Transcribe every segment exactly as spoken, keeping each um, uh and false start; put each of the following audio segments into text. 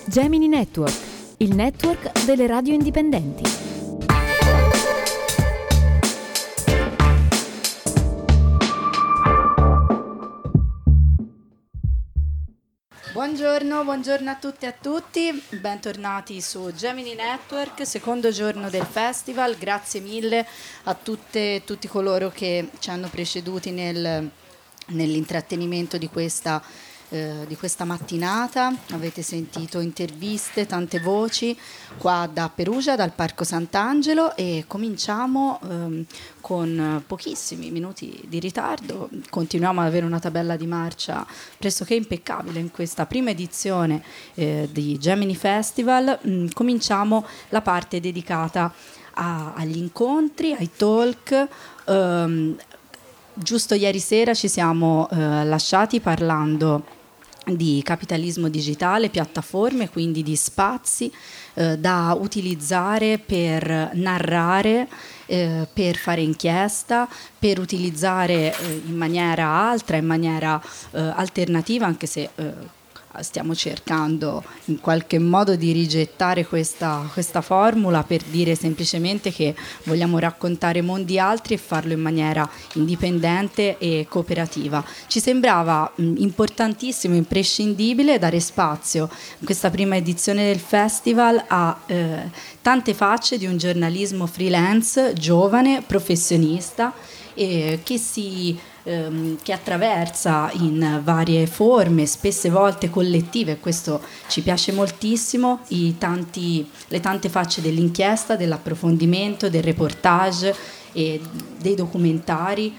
Gemini Network, il network delle radio indipendenti. Buongiorno, buongiorno a tutte e a tutti, bentornati su Gemini Network, secondo giorno del festival. Grazie mille a tutte, tutti coloro che ci hanno preceduti nel, nell'intrattenimento di questa Eh, di questa mattinata. Avete sentito interviste, tante voci qua da Perugia, dal Parco Sant'Angelo, e cominciamo ehm, con pochissimi minuti di ritardo. Continuiamo ad avere una tabella di marcia pressoché impeccabile in questa prima edizione eh, di Gemini Festival. Mm, cominciamo la parte dedicata a, agli incontri, ai talk. ehm, Giusto ieri sera ci siamo eh, lasciati parlando di capitalismo digitale, piattaforme, quindi di spazi eh, da utilizzare per narrare, eh, per fare inchiesta, per utilizzare eh, in maniera altra, in maniera eh, alternativa, anche se eh, stiamo cercando in qualche modo di rigettare questa, questa formula, per dire semplicemente che vogliamo raccontare mondi altri e farlo in maniera indipendente e cooperativa. Ci sembrava mh, importantissimo, imprescindibile dare spazio in questa prima edizione del festival a eh, tante facce di un giornalismo freelance, giovane, professionista, eh, che si che attraversa in varie forme, spesse volte collettive. Questo ci piace moltissimo, i tanti, le tante facce dell'inchiesta, dell'approfondimento, del reportage e dei documentari.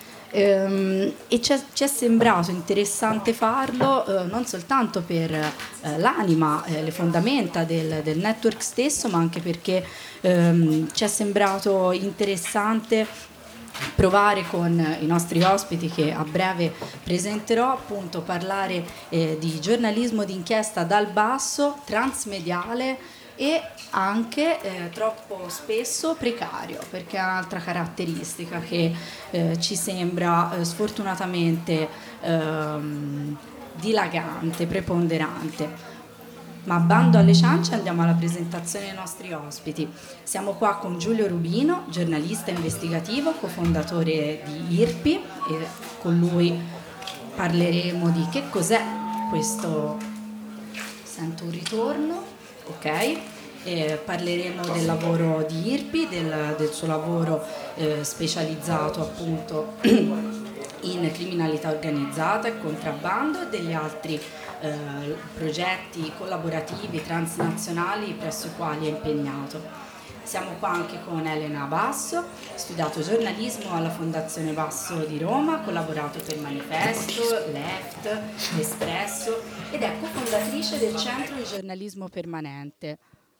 Ehm, e ci è, ci è sembrato interessante farlo eh, non soltanto per eh, l'anima, eh, le fondamenta del, del network stesso, ma anche perché ehm, ci è sembrato interessante provare con i nostri ospiti, che a breve presenterò, appunto parlare eh, di giornalismo d'inchiesta dal basso, transmediale e anche eh, troppo spesso precario, perché è un'altra caratteristica che eh, ci sembra eh, sfortunatamente ehm, dilagante, preponderante. Ma bando alle ciance, andiamo alla presentazione dei nostri ospiti. Siamo qua con Giulio Rubino, giornalista investigativo, cofondatore di I R P I, e con lui parleremo di che cos'è questo. Sento un ritorno, ok? Eh, parleremo del lavoro di I R P I, del, del suo lavoro eh, specializzato appunto in criminalità organizzata e contrabbando, e degli altri eh, progetti collaborativi transnazionali presso i quali è impegnato. Siamo qua anche con Elena Basso, studiato giornalismo alla Fondazione Basso di Roma, collaborato per Manifesto, Left, Espresso, ed è cofondatrice del Centro di Giornalismo Permanente.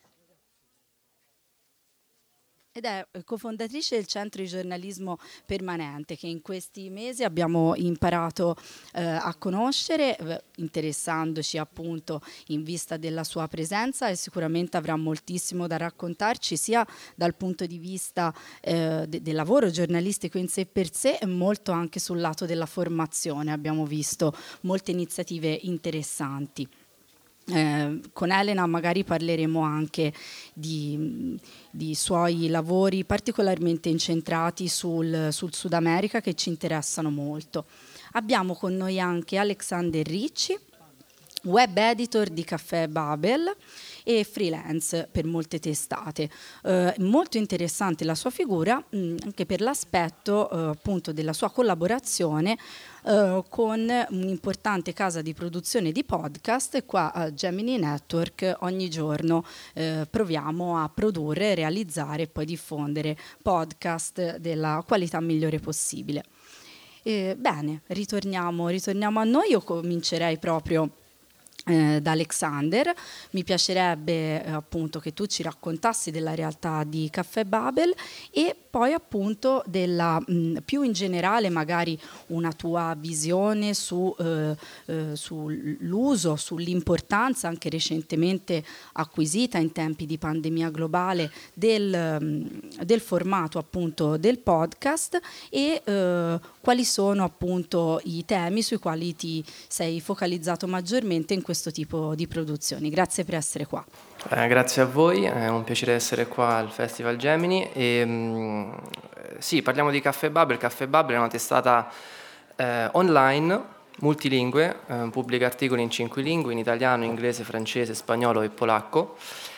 Ed è cofondatrice del Centro di Giornalismo Permanente, che in questi mesi abbiamo imparato eh, a conoscere, eh, interessandoci appunto in vista della sua presenza, e sicuramente avrà moltissimo da raccontarci, sia dal punto di vista eh, de- del lavoro giornalistico in sé per sé, e molto anche sul lato della formazione. Abbiamo visto molte iniziative interessanti. Eh, con Elena magari parleremo anche di, di suoi lavori particolarmente incentrati sul, sul Sud America, che ci interessano molto. Abbiamo con noi anche Alexander Ricci, web editor di Caffè Babel e freelance per molte testate. Eh, molto interessante la sua figura, mh, anche per l'aspetto eh, appunto della sua collaborazione eh, con un'importante casa di produzione di podcast. E qua a Gemini Network ogni giorno eh, proviamo a produrre, realizzare e poi diffondere podcast della qualità migliore possibile. Eh, bene, ritorniamo, ritorniamo a noi. Io comincerei proprio Eh, da Alexander. Mi piacerebbe eh, appunto che tu ci raccontassi della realtà di Caffè Babel, e poi appunto della mh, più in generale magari una tua visione su eh, eh, sull'uso, sull'importanza anche recentemente acquisita in tempi di pandemia globale del, mh, del formato appunto del podcast, e eh, quali sono appunto i temi sui quali ti sei focalizzato maggiormente in questo questo tipo di produzioni. Grazie per essere qua. Eh, grazie a voi, è un piacere essere qua al Festival Gemini. E, mh, sì, parliamo di Caffè Bubble. Caffè Bubble è una testata eh, online, multilingue, eh, pubblica articoli in cinque lingue, in italiano, inglese, francese, spagnolo e polacco.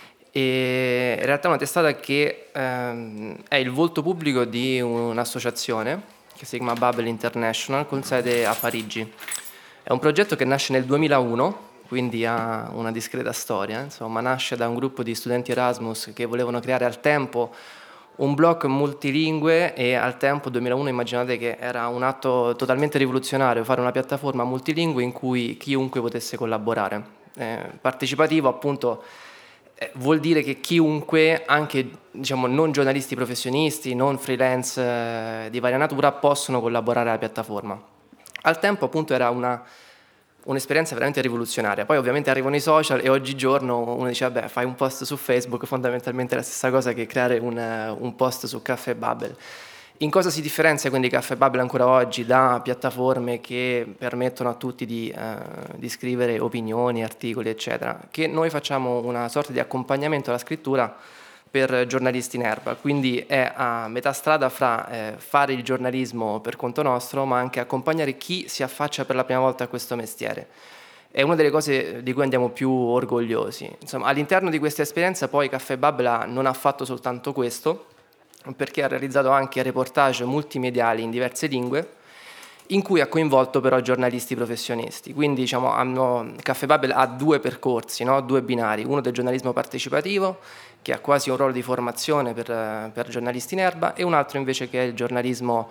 E in realtà è una testata che ehm, è il volto pubblico di un'associazione che si chiama Bubble International, con sede a Parigi. È un progetto che nasce nel duemilauno, quindi ha una discreta storia, insomma, nasce da un gruppo di studenti Erasmus che volevano creare al tempo un blog multilingue, e al tempo, duemilauno, immaginate che era un atto totalmente rivoluzionario, fare una piattaforma multilingue in cui chiunque potesse collaborare. Eh, partecipativo, appunto, eh, vuol dire che chiunque, anche diciamo non giornalisti professionisti, non freelance eh, di varia natura, possono collaborare alla piattaforma. Al tempo, appunto, era una un'esperienza veramente rivoluzionaria. Poi ovviamente arrivano i social e oggigiorno uno dice vabbè, fai un post su Facebook, fondamentalmente è la stessa cosa che creare un, un post su Caffè Bubble. In cosa si differenzia quindi Caffè Bubble ancora oggi da piattaforme che permettono a tutti di, eh, di scrivere opinioni, articoli, eccetera? Che noi facciamo una sorta di accompagnamento alla scrittura per giornalisti in erba, quindi è a metà strada fra eh, fare il giornalismo per conto nostro, ma anche accompagnare chi si affaccia per la prima volta a questo mestiere. È una delle cose di cui andiamo più orgogliosi. Insomma, all'interno di questa esperienza poi Caffè Bubble non ha fatto soltanto questo, perché ha realizzato anche reportage multimediali in diverse lingue, in cui ha coinvolto però giornalisti professionisti. Quindi diciamo, hanno, Caffè Bubble ha due percorsi, no? Due binari, uno del giornalismo partecipativo, che ha quasi un ruolo di formazione per, per giornalisti in erba, e un altro invece che è il giornalismo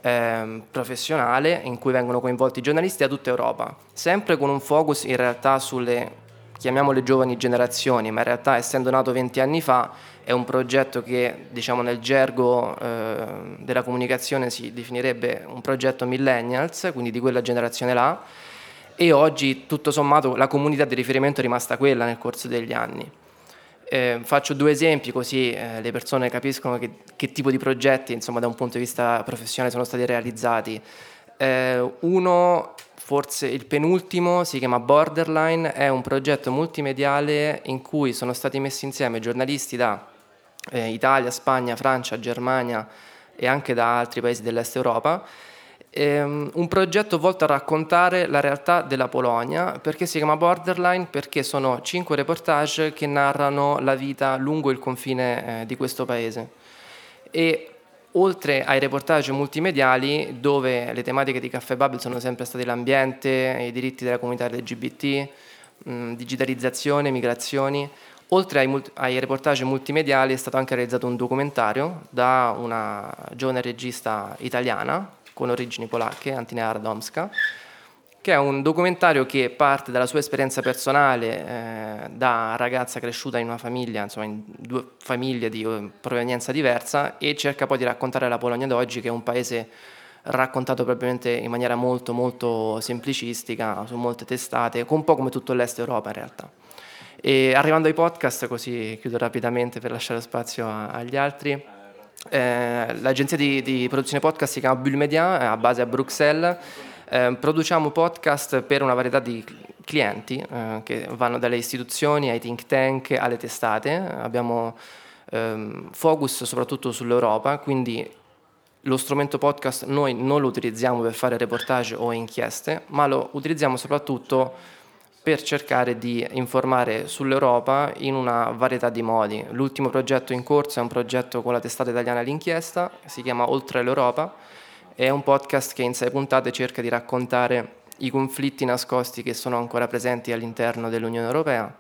eh, professionale, in cui vengono coinvolti giornalisti da tutta Europa, sempre con un focus in realtà sulle, chiamiamole, giovani generazioni, ma in realtà, essendo nato venti anni fa, è un progetto che diciamo nel gergo eh, della comunicazione si definirebbe un progetto millennials, quindi di quella generazione là, e oggi tutto sommato la comunità di riferimento è rimasta quella nel corso degli anni. Eh, faccio due esempi così eh, le persone capiscono che, che tipo di progetti, insomma, da un punto di vista professionale sono stati realizzati. Eh, uno, forse il penultimo, si chiama Borderline, è un progetto multimediale in cui sono stati messi insieme giornalisti da eh, Italia, Spagna, Francia, Germania e anche da altri paesi dell'Est Europa. Um, un progetto volto a raccontare la realtà della Polonia. Perché si chiama Borderline? Perché sono cinque reportage che narrano la vita lungo il confine eh, di questo paese, e oltre ai reportage multimediali, dove le tematiche di Caffè Bubble sono sempre state l'ambiente, i diritti della comunità L G B T, mh, digitalizzazione, migrazioni, oltre ai, multi- ai reportage multimediali è stato anche realizzato un documentario da una giovane regista italiana con origini polacche, Antinea Radomska, che è un documentario che parte dalla sua esperienza personale eh, da ragazza cresciuta in una famiglia, insomma in due famiglie di eh, provenienza diversa, e cerca poi di raccontare la Polonia d'oggi, che è un paese raccontato probabilmente in maniera molto molto semplicistica su molte testate, un po' come tutto l'Est Europa in realtà. E arrivando ai podcast, così chiudo rapidamente per lasciare spazio a, agli altri. Eh, l'agenzia di, di produzione podcast si chiama Bulle Media, è a base a Bruxelles. Eh, produciamo podcast per una varietà di clienti eh, che vanno dalle istituzioni ai think tank alle testate. Abbiamo ehm, focus soprattutto sull'Europa, quindi lo strumento podcast noi non lo utilizziamo per fare reportage o inchieste, ma lo utilizziamo soprattutto per cercare di informare sull'Europa in una varietà di modi. L'ultimo progetto in corso è un progetto con la testata italiana L'Inchiesta, si chiama Oltre l'Europa, è un podcast che in sei puntate cerca di raccontare i conflitti nascosti che sono ancora presenti all'interno dell'Unione Europea,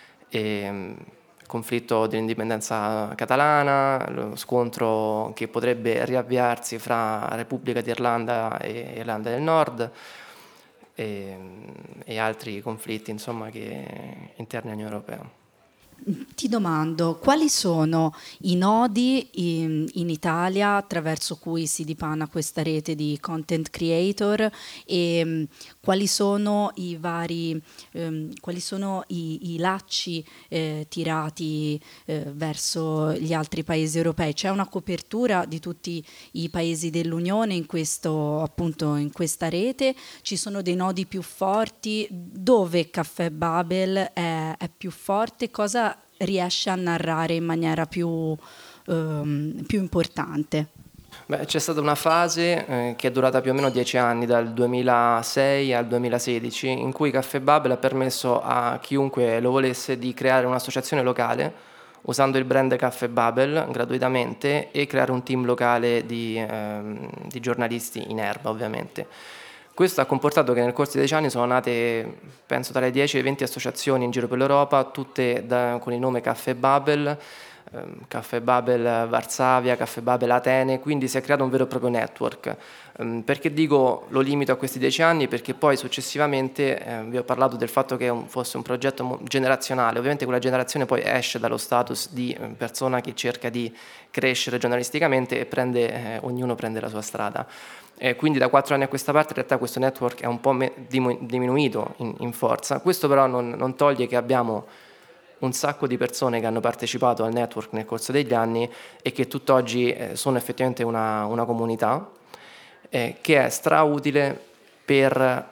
e il conflitto dell'indipendenza catalana, lo scontro che potrebbe riavviarsi fra Repubblica d'Irlanda e Irlanda del Nord, E, e altri conflitti, insomma, che interni all'Unione Europea. Ti domando, quali sono i nodi in, in Italia attraverso cui si dipana questa rete di content creator e mh, quali sono i vari, ehm, quali sono i, i lacci eh, tirati eh, verso gli altri paesi europei? C'è una copertura di tutti i paesi dell'Unione in questo, appunto, in questa rete? Ci sono dei nodi più forti? Dove Caffè Babel è, è più forte? Cosa riesce a narrare in maniera più, ehm, più importante? Beh, c'è stata una fase eh, che è durata più o meno dieci anni, dal duemilasei al duemilasedici, in cui Caffè Babel ha permesso a chiunque lo volesse di creare un'associazione locale usando il brand Caffè Babel gratuitamente e creare un team locale di, ehm, di giornalisti in erba, ovviamente. Questo ha comportato che nel corso dei dieci anni sono nate, penso, tra le dieci e le venti associazioni in giro per l'Europa, tutte da, con il nome Caffè Babel, ehm, Caffè Babel Varsavia, Caffè Babel Atene, quindi si è creato un vero e proprio network. Ehm, perché dico lo limito a questi dieci anni? Perché poi successivamente eh, vi ho parlato del fatto che un, fosse un progetto generazionale, ovviamente quella generazione poi esce dallo status di eh, persona che cerca di crescere giornalisticamente e prende, eh, ognuno prende la sua strada. Eh, quindi da quattro anni a questa parte in realtà questo network è un po' me- diminuito in, in forza. Questo però non, non toglie che abbiamo un sacco di persone che hanno partecipato al network nel corso degli anni e che tutt'oggi eh, sono effettivamente una, una comunità eh, che è strautile per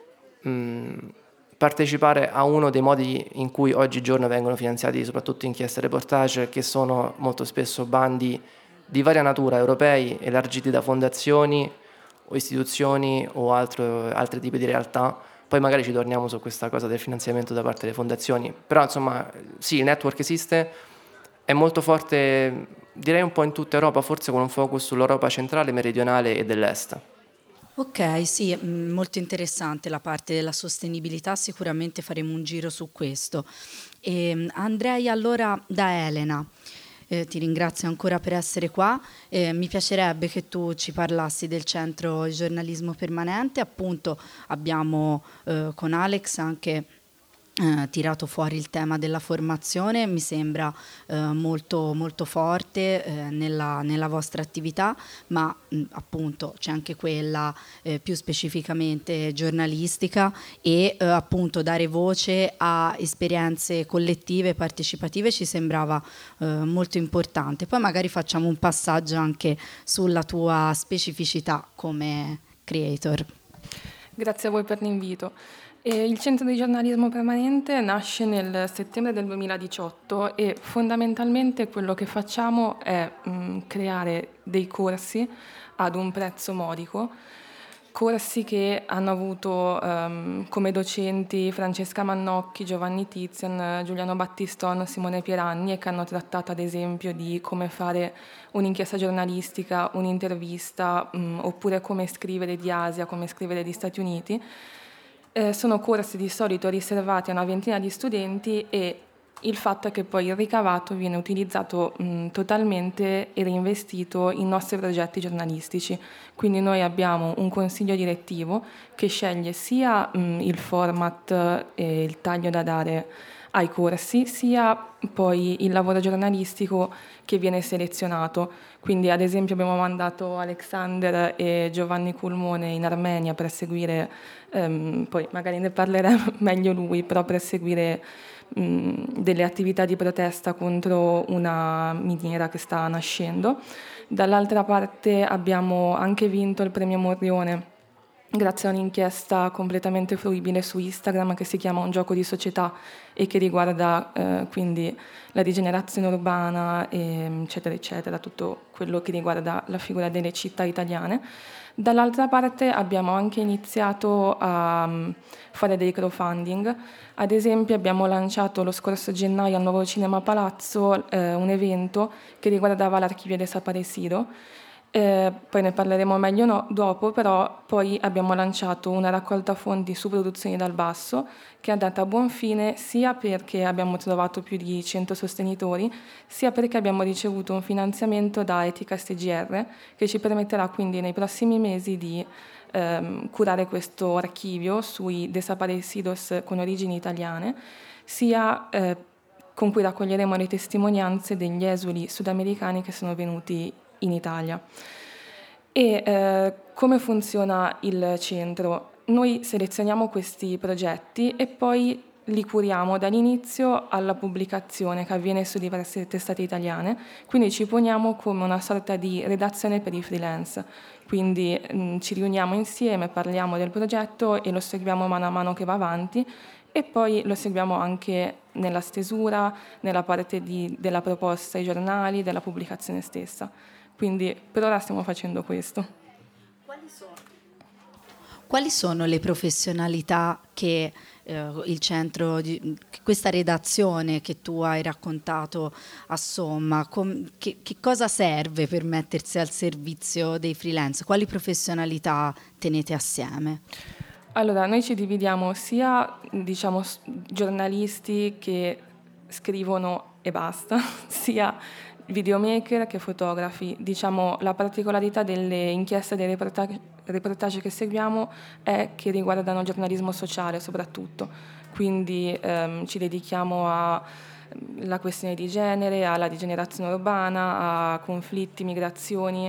mh, partecipare a uno dei modi in cui oggigiorno vengono finanziati soprattutto inchieste e reportage, che sono molto spesso bandi di varia natura europei elargiti da fondazioni o istituzioni o altro, altri tipi di realtà. Poi magari ci torniamo su questa cosa del finanziamento da parte delle fondazioni, però insomma sì, il network esiste, è molto forte, direi un po' in tutta Europa, forse con un focus sull'Europa centrale, meridionale e dell'est. Ok, sì, mh, molto interessante la parte della sostenibilità, sicuramente faremo un giro su questo. E, andrei allora da Elena. Eh, ti ringrazio ancora per essere qua. Eh, mi piacerebbe che tu ci parlassi del centro giornalismo permanente. Appunto, abbiamo eh, con Alex anche eh, tirato fuori il tema della formazione, mi sembra eh, molto, molto forte eh, nella, nella vostra attività, ma mh, appunto c'è anche quella eh, più specificamente giornalistica e eh, appunto dare voce a esperienze collettive, partecipative ci sembrava eh, molto importante. Poi magari facciamo un passaggio anche sulla tua specificità come creator. Grazie a voi per l'invito. E il Centro di Giornalismo Permanente nasce nel settembre del duemiladiciotto e fondamentalmente quello che facciamo è mh, creare dei corsi ad un prezzo modico, corsi che hanno avuto um, come docenti Francesca Mannocchi, Giovanni Tizian, Giuliano Battiston, Simone Pieranni e che hanno trattato ad esempio di come fare un'inchiesta giornalistica, un'intervista mh, oppure come scrivere di Asia, come scrivere di Stati Uniti. Eh, sono corsi di solito riservati a una ventina di studenti e il fatto è che poi il ricavato viene utilizzato mh, totalmente e reinvestito in nostri progetti giornalistici. Quindi noi abbiamo un consiglio direttivo che sceglie sia mh, il format e il taglio da dare ai corsi, sia poi il lavoro giornalistico che viene selezionato. Quindi ad esempio abbiamo mandato Alexander e Giovanni Culmone in Armenia per seguire, ehm, poi magari ne parlerà meglio lui, però per seguire mh, delle attività di protesta contro una miniera che sta nascendo. Dall'altra parte abbiamo anche vinto il premio Morrione grazie a un'inchiesta completamente fruibile su Instagram che si chiama Un gioco di società e che riguarda eh, quindi la rigenerazione urbana, e, eccetera, eccetera, tutto quello che riguarda la figura delle città italiane. Dall'altra parte abbiamo anche iniziato a um, fare dei crowdfunding. Ad esempio abbiamo lanciato lo scorso gennaio al Nuovo Cinema Palazzo eh, un evento che riguardava l'Archivio Desaparecido. Eh, poi ne parleremo meglio no, dopo, però poi abbiamo lanciato una raccolta fondi su Produzioni dal Basso che è andata a buon fine sia perché abbiamo trovato più di cento sostenitori, sia perché abbiamo ricevuto un finanziamento da Etica S G R che ci permetterà quindi nei prossimi mesi di ehm, curare questo archivio sui desaparecidos con origini italiane, sia eh, con cui raccoglieremo le testimonianze degli esuli sudamericani che sono venuti in Italia. E eh, come funziona il centro? Noi selezioniamo questi progetti e poi li curiamo dall'inizio alla pubblicazione, che avviene su diverse testate italiane, quindi ci poniamo come una sorta di redazione per i freelance, quindi mh, ci riuniamo insieme, parliamo del progetto e lo seguiamo mano a mano che va avanti, e poi lo seguiamo anche nella stesura, nella parte di, della proposta ai giornali, della pubblicazione stessa. Quindi per ora stiamo facendo questo. Quali sono, Quali sono le professionalità che eh, il centro, di, questa redazione che tu hai raccontato a Somma, com, che, che cosa serve per mettersi al servizio dei freelance? Quali professionalità tenete assieme? Allora, noi ci dividiamo sia, diciamo, giornalisti che scrivono e basta, sia videomaker che fotografi. Diciamo, la particolarità delle inchieste e dei reportage, reportage che seguiamo è che riguardano il giornalismo sociale soprattutto, quindi ehm, ci dedichiamo alla questione di genere, alla degenerazione urbana, a conflitti, migrazioni.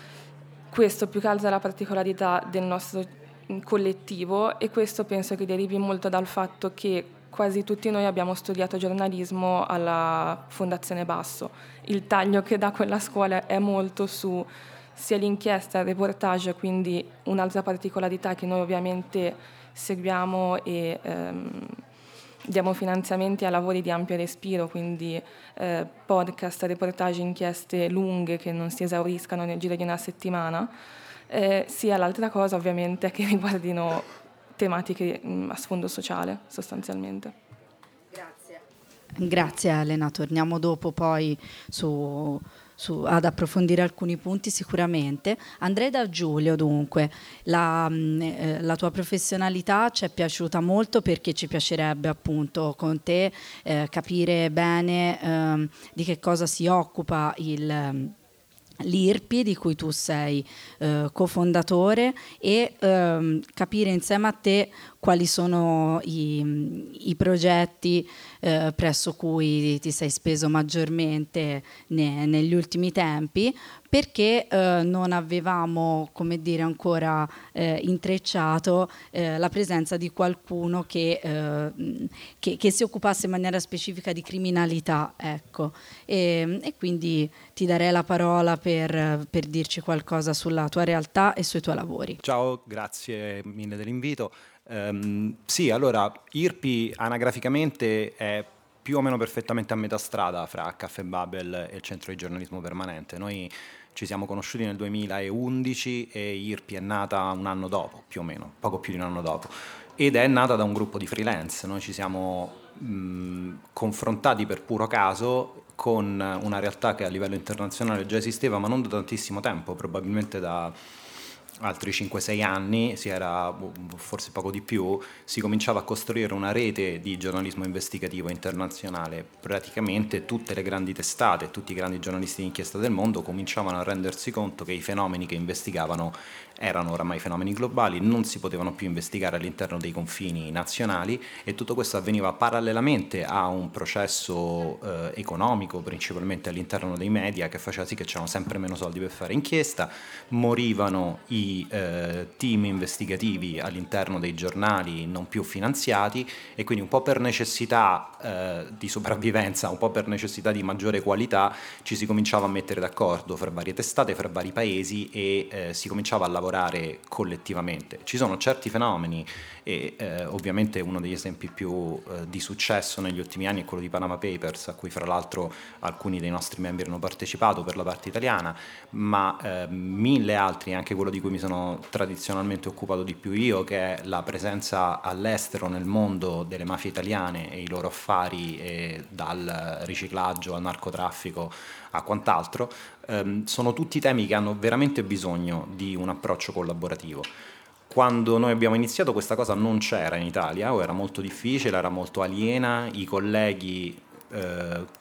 Questo più che altro è la particolarità del nostro collettivo, e questo penso che derivi molto dal fatto che quasi tutti noi abbiamo studiato giornalismo alla Fondazione Basso. Il taglio che dà quella scuola è molto su sia l'inchiesta, il reportage, quindi un'altra particolarità che noi ovviamente seguiamo e ehm, diamo finanziamenti a lavori di ampio respiro, quindi eh, podcast, reportage, inchieste lunghe che non si esauriscano nel giro di una settimana. Eh, sia l'altra cosa ovviamente che riguardino tematiche mh, a sfondo sociale sostanzialmente. Grazie. Grazie Elena, torniamo dopo poi su, su, ad approfondire alcuni punti sicuramente. Andrei da Giulio dunque, la, eh, la tua professionalità ci è piaciuta molto perché ci piacerebbe appunto con te eh, capire bene eh, di che cosa si occupa il l'I R P I, di cui tu sei eh, cofondatore, e ehm, capire insieme a te quali sono i, i progetti eh, presso cui ti sei speso maggiormente ne, negli ultimi tempi, perché eh, non avevamo, come dire, ancora eh, intrecciato eh, la presenza di qualcuno che, eh, che, che si occupasse in maniera specifica di criminalità, ecco. E, e quindi ti darei la parola per, per dirci qualcosa sulla tua realtà e sui tuoi lavori. Ciao, grazie mille dell'invito. Um, sì, allora, I R P I anagraficamente è più o meno perfettamente a metà strada fra Caffè Babel e il Centro di Giornalismo Permanente. Noi ci siamo conosciuti nel duemilaundici e I R P I è nata un anno dopo, più o meno, poco più di un anno dopo, ed è nata da un gruppo di freelance. Noi ci siamo mh, confrontati per puro caso con una realtà che a livello internazionale già esisteva, ma non da tantissimo tempo, probabilmente da altri cinque sei anni, si era, forse poco di più, si cominciava a costruire una rete di giornalismo investigativo internazionale. Praticamente tutte le grandi testate, tutti i grandi giornalisti di inchiesta del mondo cominciavano a rendersi conto che i fenomeni che investigavano erano oramai fenomeni globali, non si potevano più investigare all'interno dei confini nazionali, e tutto questo avveniva parallelamente a un processo eh, economico, principalmente all'interno dei media, che faceva sì che c'erano sempre meno soldi per fare inchiesta, morivano i eh, team investigativi all'interno dei giornali non più finanziati, e quindi un po' per necessità eh, di sopravvivenza, un po' per necessità di maggiore qualità, ci si cominciava a mettere d'accordo fra varie testate, fra vari paesi, e eh, si cominciava a lavorare collettivamente. Ci sono certi fenomeni, e eh, ovviamente uno degli esempi più eh, di successo negli ultimi anni è quello di Panama Papers, a cui fra l'altro alcuni dei nostri membri hanno partecipato per la parte italiana, ma eh, mille altri, anche quello di cui mi sono tradizionalmente occupato di più io, che è la presenza all'estero nel mondo delle mafie italiane e i loro affari, e dal riciclaggio al narcotraffico a quant'altro. ehm, sono tutti temi che hanno veramente bisogno di un approccio collaborativo. Quando noi abbiamo iniziato questa cosa non c'era in Italia, o era molto difficile, era molto aliena, i colleghi eh,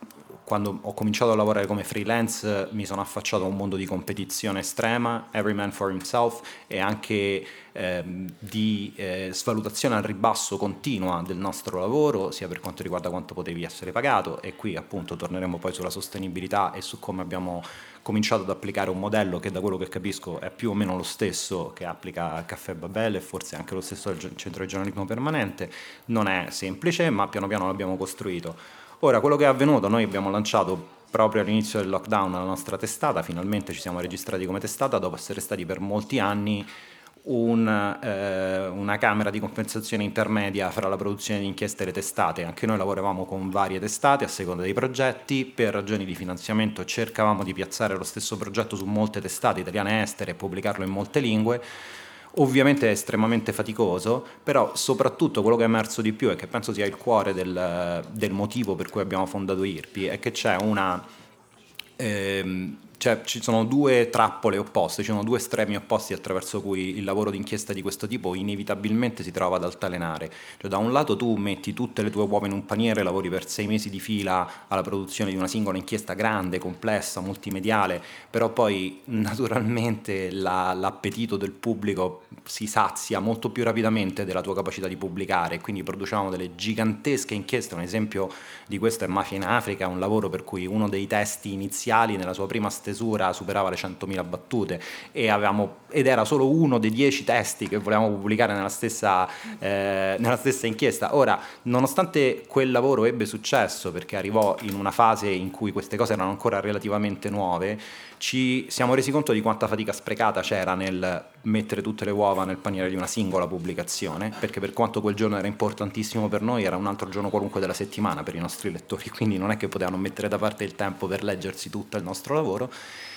quando ho cominciato a lavorare come freelance mi sono affacciato a un mondo di competizione estrema, every man for himself, e anche ehm, di eh, svalutazione al ribasso continua del nostro lavoro, sia per quanto riguarda quanto potevi essere pagato, e qui appunto torneremo poi sulla sostenibilità e su come abbiamo cominciato ad applicare un modello che, da quello che capisco, è più o meno lo stesso che applica Caffè Babel e forse anche lo stesso del Centro di Giornalismo Permanente. Non è semplice, ma piano piano l'abbiamo costruito. Ora, quello che è avvenuto, noi abbiamo lanciato proprio all'inizio del lockdown la nostra testata, finalmente ci siamo registrati come testata dopo essere stati per molti anni un, eh, una camera di compensazione intermedia fra la produzione di inchieste e le testate. Anche noi lavoravamo con varie testate a seconda dei progetti, per ragioni di finanziamento cercavamo di piazzare lo stesso progetto su molte testate italiane e estere e pubblicarlo in molte lingue. Ovviamente è estremamente faticoso, però soprattutto quello che è emerso di più e che penso sia il cuore del, del motivo per cui abbiamo fondato I R P I è che c'è una... Ehm, Cioè, ci sono due trappole opposte, ci sono due estremi opposti attraverso cui il lavoro d'inchiesta di questo tipo inevitabilmente si trova ad altalenare. Cioè, da un lato tu metti tutte le tue uova in un paniere, lavori per sei mesi di fila alla produzione di una singola inchiesta grande, complessa, multimediale, però poi naturalmente la, l'appetito del pubblico si sazia molto più rapidamente della tua capacità di pubblicare, quindi produciamo delle gigantesche inchieste. Un esempio di questo è Mafia in Africa, un lavoro per cui uno dei testi iniziali nella sua prima stesura superava le centomila battute e avevamo, ed era solo uno dei dieci testi che volevamo pubblicare nella stessa, eh, nella stessa inchiesta. Ora, nonostante quel lavoro ebbe successo perché arrivò in una fase in cui queste cose erano ancora relativamente nuove, ci siamo resi conto di quanta fatica sprecata c'era nel mettere tutte le uova nel paniere di una singola pubblicazione, perché per quanto quel giorno era importantissimo per noi, era un altro giorno qualunque della settimana per i nostri lettori, quindi non è che potevano mettere da parte il tempo per leggersi tutto il nostro lavoro.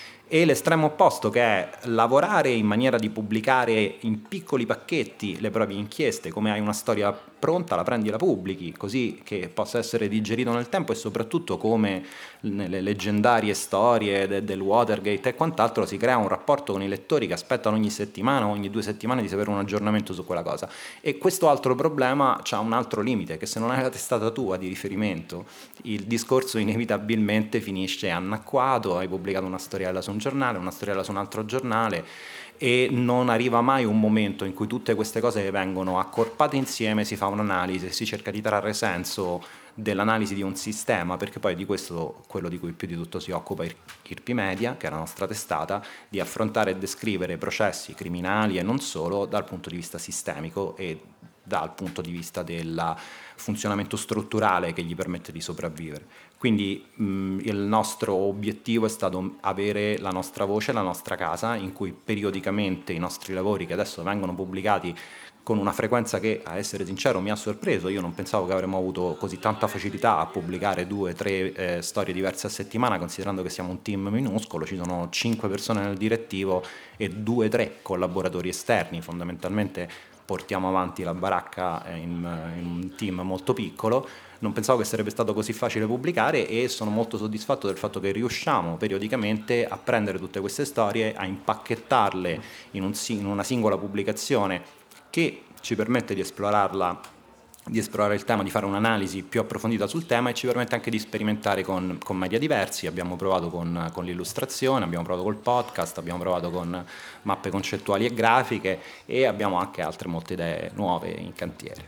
E l'estremo opposto, che è lavorare in maniera di pubblicare in piccoli pacchetti le proprie inchieste, come hai una storia pronta, la prendi e la pubblichi, così che possa essere digerito nel tempo, e soprattutto come nelle leggendarie storie de- del Watergate e quant'altro si crea un rapporto con i lettori che aspettano ogni settimana o ogni due settimane di sapere un aggiornamento su quella cosa. E questo altro problema c'ha un altro limite, che se non hai la testata tua di riferimento, il discorso inevitabilmente finisce anacquato, hai pubblicato una storiella su un giornale, una storiella su un altro giornale, e non arriva mai un momento in cui tutte queste cose vengono accorpate insieme, si fa un'analisi e si cerca di trarre senso dell'analisi di un sistema, perché poi di questo, quello di cui più di tutto si occupa I R P I Media, che è la nostra testata, di affrontare e descrivere processi criminali e non solo dal punto di vista sistemico e dal punto di vista del funzionamento strutturale che gli permette di sopravvivere. Quindi mh, il nostro obiettivo è stato avere la nostra voce, la nostra casa, in cui periodicamente i nostri lavori, che adesso vengono pubblicati con una frequenza che, a essere sincero, mi ha sorpreso. Io non pensavo che avremmo avuto così tanta facilità a pubblicare due, tre eh, storie diverse a settimana, considerando che siamo un team minuscolo, ci sono cinque persone nel direttivo e due, tre collaboratori esterni. Fondamentalmente portiamo avanti la baracca in, in un team molto piccolo. Non pensavo che sarebbe stato così facile pubblicare, e sono molto soddisfatto del fatto che riusciamo periodicamente a prendere tutte queste storie, a impacchettarle in, un, in una singola pubblicazione che ci permette di esplorarla, di esplorare il tema, di fare un'analisi più approfondita sul tema, e ci permette anche di sperimentare con, con media diversi. Abbiamo provato con, con l'illustrazione, abbiamo provato col podcast, abbiamo provato con mappe concettuali e grafiche, e abbiamo anche altre molte idee nuove in cantiere.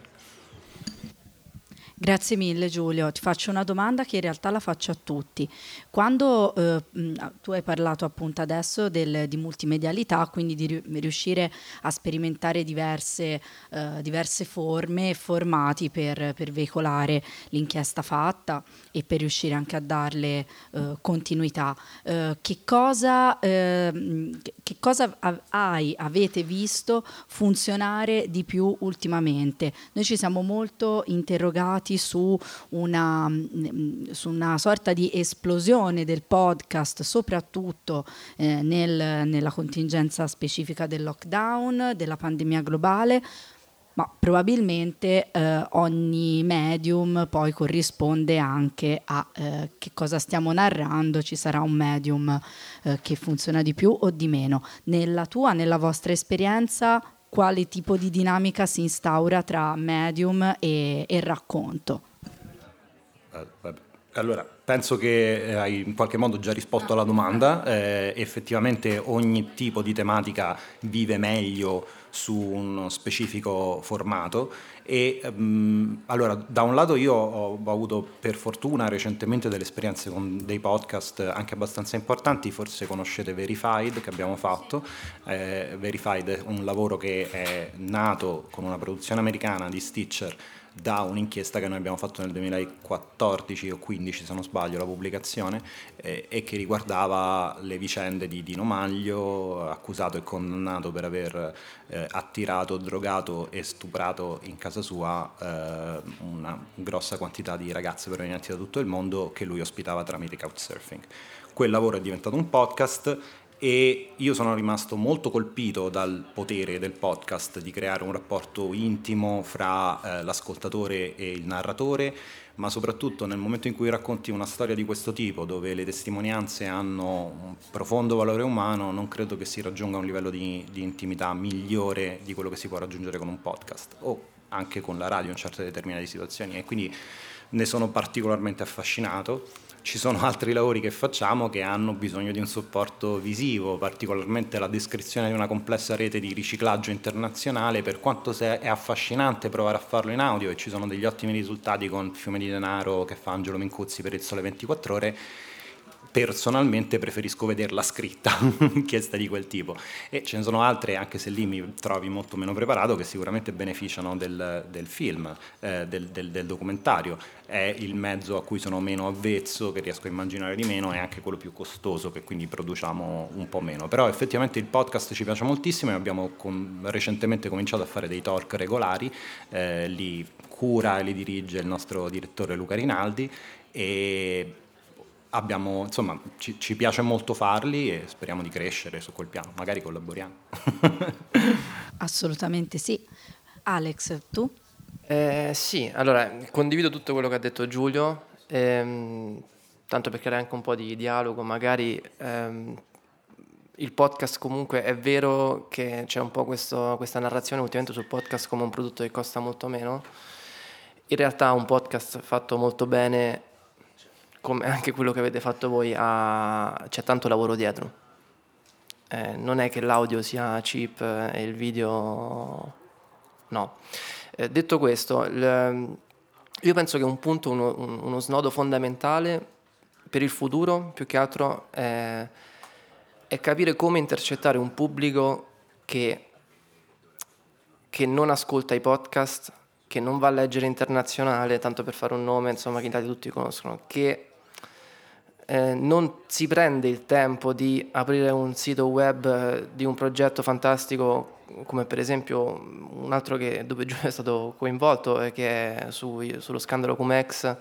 Grazie mille Giulio, ti faccio una domanda che in realtà la faccio a tutti. Quando eh, tu hai parlato appunto adesso del, di multimedialità, quindi di riuscire a sperimentare diverse, eh, diverse forme e formati per, per veicolare l'inchiesta fatta e per riuscire anche a darle eh, continuità, eh, che cosa, eh, che cosa hai, avete visto funzionare di più ultimamente? Noi ci siamo molto interrogati su una, su una sorta di esplosione del podcast, soprattutto eh, nel, nella contingenza specifica del lockdown, della pandemia globale, ma probabilmente eh, ogni medium poi corrisponde anche a eh, che cosa stiamo narrando. Ci sarà un medium eh, che funziona di più o di meno. Nella tua, nella vostra esperienza, quale tipo di dinamica si instaura tra medium e, e racconto? Uh, Allora, penso che hai in qualche modo già risposto alla domanda. Eh, effettivamente ogni tipo di tematica vive meglio su uno specifico formato e um, allora da un lato io ho, ho avuto per fortuna recentemente delle esperienze con dei podcast anche abbastanza importanti. Forse conoscete Verified che abbiamo fatto. eh, Verified è un lavoro che è nato con una produzione americana di Stitcher da un'inchiesta che noi abbiamo fatto nel duemilaquattordici o quindici se non sbaglio la pubblicazione, eh, e che riguardava le vicende di Dino Maglio, accusato e condannato per aver eh, attirato, drogato e stuprato in casa sua eh, una grossa quantità di ragazze provenienti da tutto il mondo che lui ospitava tramite Couchsurfing. Quel lavoro è diventato un podcast e io sono rimasto molto colpito dal potere del podcast di creare un rapporto intimo fra eh, l'ascoltatore e il narratore, ma soprattutto nel momento in cui racconti una storia di questo tipo, dove le testimonianze hanno un profondo valore umano, non credo che si raggiunga un livello di, di intimità migliore di quello che si può raggiungere con un podcast o anche con la radio in certe determinate situazioni, e quindi ne sono particolarmente affascinato. Ci sono altri lavori che facciamo che hanno bisogno di un supporto visivo, particolarmente la descrizione di una complessa rete di riciclaggio internazionale. Per quanto è affascinante provare a farlo in audio, e ci sono degli ottimi risultati con Fiume di Denaro che fa Angelo Mincuzzi per il Sole ventiquattro Ore, personalmente preferisco vederla scritta, inchiesta di quel tipo. E ce ne sono altre, anche se lì mi trovi molto meno preparato, che sicuramente beneficiano del, del film, eh, del, del, del documentario. È il mezzo a cui sono meno avvezzo, che riesco a immaginare di meno, è anche quello più costoso, che quindi produciamo un po' meno. Però effettivamente il podcast ci piace moltissimo e abbiamo com- recentemente cominciato a fare dei talk regolari, eh, li cura e li dirige il nostro direttore Luca Rinaldi, e abbiamo, insomma, ci, ci piace molto farli e speriamo di crescere su quel piano, magari collaboriamo. Assolutamente sì. Alex, tu? Eh, sì, allora condivido tutto quello che ha detto Giulio, ehm, tanto per creare anche un po' di dialogo, magari ehm, il podcast comunque è vero che c'è un po' questo, questa narrazione ultimamente sul podcast come un prodotto che costa molto meno. In realtà un podcast fatto molto bene, come anche quello che avete fatto voi, ha, c'è tanto lavoro dietro. Eh, non è che l'audio sia cheap e il video no. Eh, detto questo, il, io penso che un punto, uno, uno snodo fondamentale per il futuro, più che altro, è, è capire come intercettare un pubblico che, che non ascolta i podcast, che non va a leggere Internazionale, tanto per fare un nome, insomma, che in Italia tutti conoscono, che eh, non si prende il tempo di aprire un sito web eh, di un progetto fantastico, come per esempio un altro che, dove Giulio è stato coinvolto, eh, che è su, sullo scandalo Cum-Ex.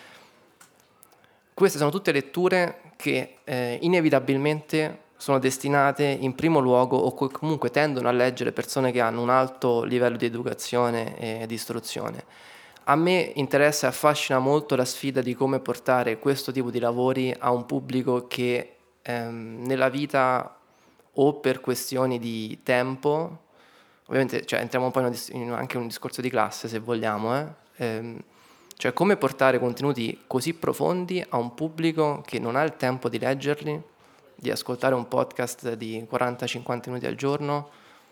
Queste sono tutte letture che eh, inevitabilmente sono destinate in primo luogo, o comunque tendono a leggere, persone che hanno un alto livello di educazione e di istruzione. A me interessa e affascina molto la sfida di come portare questo tipo di lavori a un pubblico che ehm, nella vita, o per questioni di tempo, ovviamente, cioè, entriamo un po' in, una, in anche un discorso di classe se vogliamo, eh? Ehm, cioè come portare contenuti così profondi a un pubblico che non ha il tempo di leggerli, di ascoltare un podcast di quaranta cinquanta minuti al giorno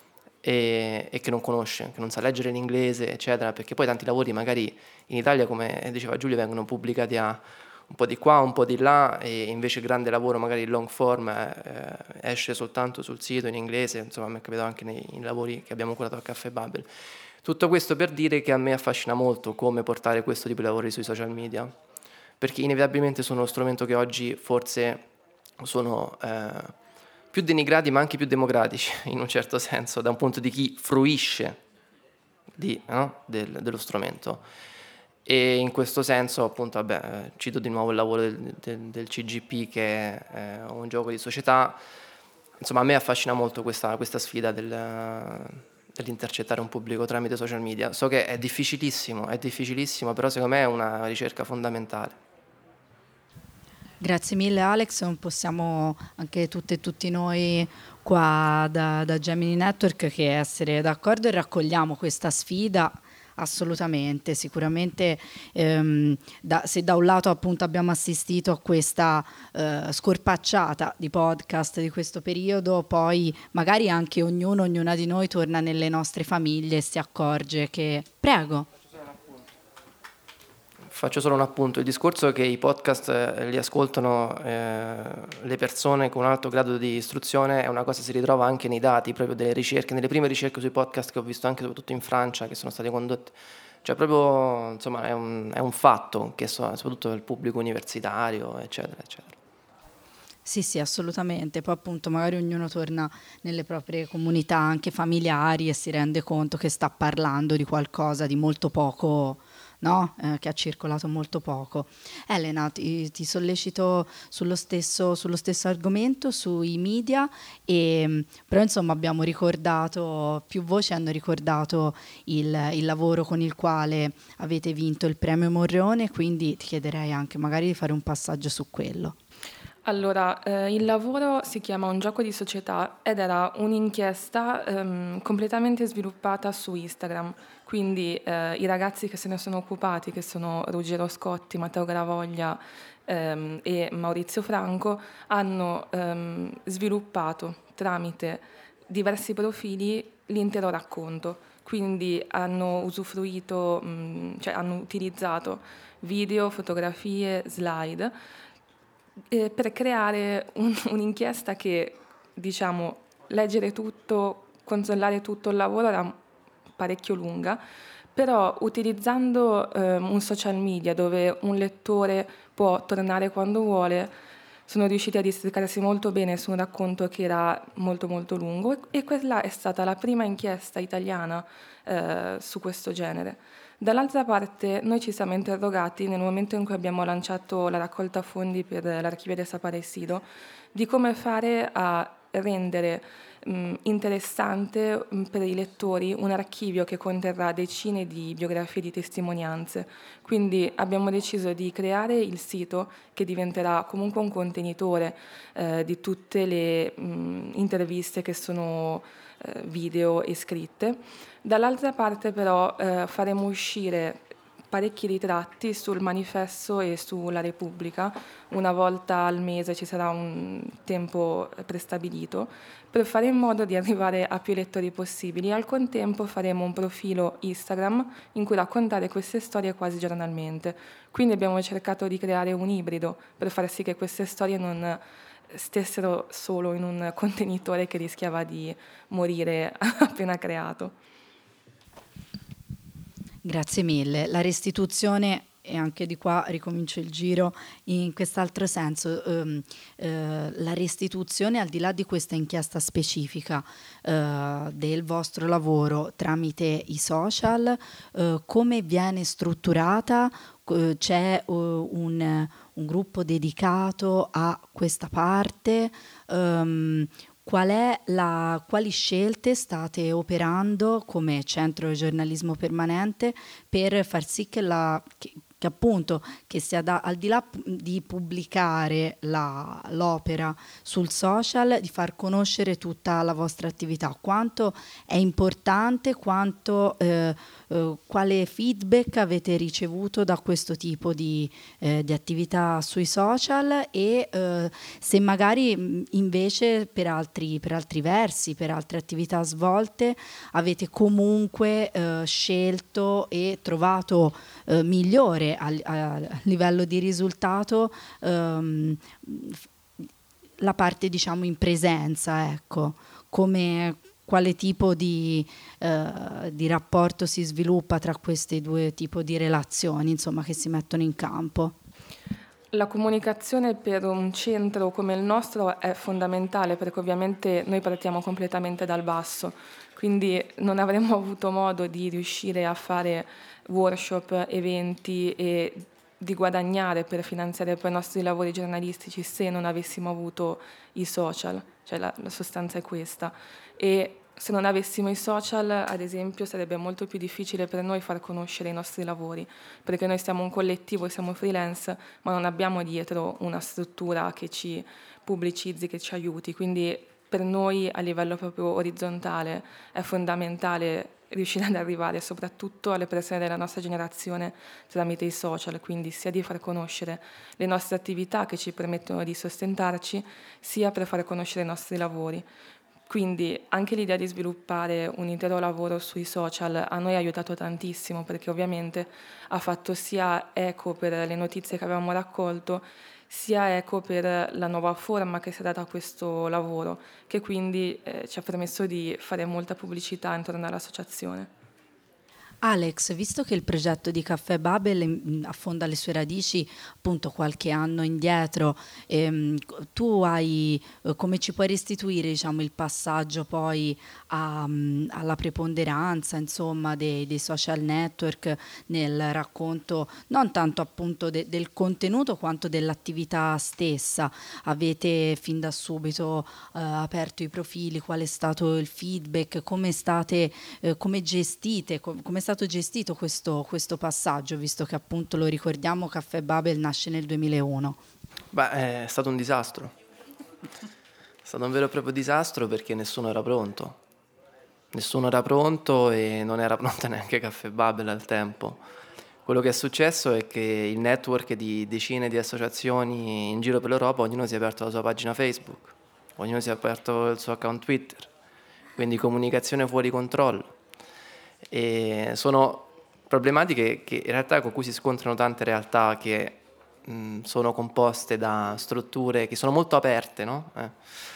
e, e che non conosce, che non sa leggere in inglese, eccetera, perché poi tanti lavori magari in Italia, come diceva Giulio, vengono pubblicati a un po' di qua, un po' di là, e invece il grande lavoro, magari il long form, eh, esce soltanto sul sito in inglese. Insomma, mi è capitato anche nei, nei lavori che abbiamo curato a Caffè Bubble. Tutto questo per dire che a me affascina molto come portare questo tipo di lavori sui social media, perché inevitabilmente sono uno strumento che oggi forse sono eh, più denigrati ma anche più democratici, in un certo senso, da un punto di chi fruisce di, no? Del, dello strumento. E in questo senso, appunto, vabbè, cito di nuovo il lavoro del, del, del C G P, che è eh, un gioco di società. Insomma, a me affascina molto questa, questa sfida del, dell'intercettare un pubblico tramite social media. So che è difficilissimo, è difficilissimo, però secondo me è una ricerca fondamentale. Grazie mille Alex, non possiamo anche tutte e tutti noi qua da, da Gemini Network che essere d'accordo, e raccogliamo questa sfida Assolutamente, sicuramente ehm, da, se da un lato appunto abbiamo assistito a questa eh, scorpacciata di podcast di questo periodo, poi magari anche ognuno, ognuna di noi torna nelle nostre famiglie e si accorge che... Prego. Faccio solo un appunto, il discorso è che i podcast eh, li ascoltano eh, le persone con un alto grado di istruzione è una cosa che si ritrova anche nei dati, proprio delle ricerche, nelle prime ricerche sui podcast che ho visto anche soprattutto in Francia, che sono state condotte, cioè proprio, insomma, è un, è un fatto, che so, soprattutto del pubblico universitario, eccetera, eccetera. Sì, sì, assolutamente. Poi appunto magari ognuno torna nelle proprie comunità, anche familiari, e si rende conto che sta parlando di qualcosa di molto poco, no? Eh, che ha circolato molto poco. Elena, ti, ti sollecito sullo stesso, sullo stesso argomento, sui media, e, però insomma abbiamo ricordato, più voci hanno ricordato il, il lavoro con il quale avete vinto il premio Morrone, quindi ti chiederei anche magari di fare un passaggio su quello. Allora, eh, il lavoro si chiama Un gioco di società ed era un'inchiesta ehm, completamente sviluppata su Instagram. Quindi eh, i ragazzi che se ne sono occupati, che sono Ruggero Scotti, Matteo Garavoglia ehm, e Maurizio Franco, hanno ehm, sviluppato tramite diversi profili l'intero racconto. Quindi hanno usufruito, mh, cioè hanno utilizzato video, fotografie, slide, Eh, per creare un, un'inchiesta che, diciamo, leggere tutto, controllare tutto il lavoro era parecchio lunga, però utilizzando eh, un social media dove un lettore può tornare quando vuole, sono riusciti a districarsi molto bene su un racconto che era molto molto lungo, e, e quella è stata la prima inchiesta italiana eh, su questo genere. Dall'altra parte noi ci siamo interrogati nel momento in cui abbiamo lanciato la raccolta fondi per l'Archivio del Sapare e Sido di come fare a rendere mh, interessante mh, per i lettori un archivio che conterrà decine di biografie e di testimonianze. Quindi abbiamo deciso di creare il sito che diventerà comunque un contenitore eh, di tutte le mh, interviste che sono eh, video e scritte. Dall'altra parte però eh, faremo uscire parecchi ritratti sul Manifesto e sulla Repubblica, una volta al mese ci sarà un tempo prestabilito, per fare in modo di arrivare a più lettori possibili. Al contempo faremo un profilo Instagram in cui raccontare queste storie quasi giornalmente. Quindi abbiamo cercato di creare un ibrido per far sì che queste storie non stessero solo in un contenitore che rischiava di morire appena creato. Grazie mille. La restituzione, e anche di qua ricomincio il giro in quest'altro senso, ehm, eh, la restituzione al di là di questa inchiesta specifica eh, del vostro lavoro tramite i social, eh, come viene strutturata? Eh, c'è uh, un, un gruppo dedicato a questa parte? Um, Qual è la, quali scelte state operando come centro di giornalismo permanente per far sì che, la, che, che appunto che sia da, al di là di pubblicare la, l'opera sul social, di far conoscere tutta la vostra attività? Quanto è importante, quanto, eh, eh, quale feedback avete ricevuto da questo tipo di, eh, di attività sui social, e eh, se magari invece per altri, per altri versi, per altre attività svolte, avete comunque eh, scelto e trovato eh, migliore a, a livello di risultato ehm, la parte, diciamo, in presenza, ecco, come quale tipo di, eh, di rapporto si sviluppa tra questi due tipi di relazioni, insomma, che si mettono in campo. La comunicazione per un centro come il nostro è fondamentale, perché ovviamente noi partiamo completamente dal basso, quindi non avremmo avuto modo di riuscire a fare workshop, eventi e di guadagnare per finanziare poi i nostri lavori giornalistici se non avessimo avuto i social, cioè la, la sostanza è questa. E se non avessimo i social, ad esempio, sarebbe molto più difficile per noi far conoscere i nostri lavori, perché noi siamo un collettivo, siamo freelance, ma non abbiamo dietro una struttura che ci pubblicizzi, che ci aiuti. Quindi per noi a livello proprio orizzontale è fondamentale riuscire ad arrivare soprattutto alle persone della nostra generazione tramite i social, quindi sia di far conoscere le nostre attività che ci permettono di sostentarci, sia per far conoscere i nostri lavori. Quindi anche l'idea di sviluppare un intero lavoro sui social a noi ha aiutato tantissimo, perché ovviamente ha fatto sia eco per le notizie che avevamo raccolto, sia eco per la nuova forma che si è data a questo lavoro, che quindi eh, ci ha permesso di fare molta pubblicità intorno all'associazione. Alex, visto che il progetto di Caffè Babel mm, affonda le sue radici appunto qualche anno indietro, ehm, tu hai, eh, come ci puoi restituire, diciamo, il passaggio poi a, mm, alla preponderanza, insomma, dei, dei social network nel racconto non tanto appunto de- del contenuto quanto dell'attività stessa? Avete fin da subito eh, aperto i profili? Qual è stato il feedback? Come state, eh, come gestite, com- come è stato gestito questo, questo passaggio, visto che appunto lo ricordiamo, Caffè Babel nasce nel duemilauno? Beh, è stato un disastro. È stato un vero e proprio disastro perché nessuno era pronto. Nessuno era pronto e non era pronta neanche Caffè Babel al tempo. Quello che è successo è che il network di decine di associazioni in giro per l'Europa, ognuno si è aperto la sua pagina Facebook, ognuno si è aperto il suo account Twitter, quindi comunicazione fuori controllo. E sono problematiche che in realtà con cui si scontrano tante realtà che mh, sono composte da strutture che sono molto aperte, no? Eh.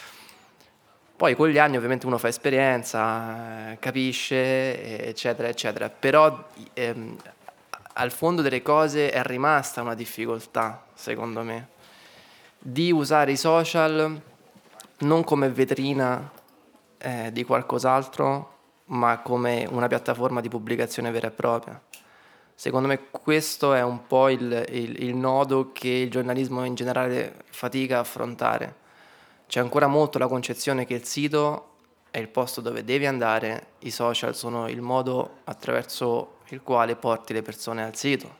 Poi con gli anni ovviamente uno fa esperienza, eh, capisce, eccetera, eccetera, però ehm, al fondo delle cose è rimasta una difficoltà, secondo me, di usare i social non come vetrina eh, di qualcos'altro, ma come una piattaforma di pubblicazione vera e propria. Secondo me questo è un po' il, il, il nodo che il giornalismo in generale fatica a affrontare. C'è ancora molto la concezione che il sito è il posto dove devi andare, i social sono il modo attraverso il quale porti le persone al sito.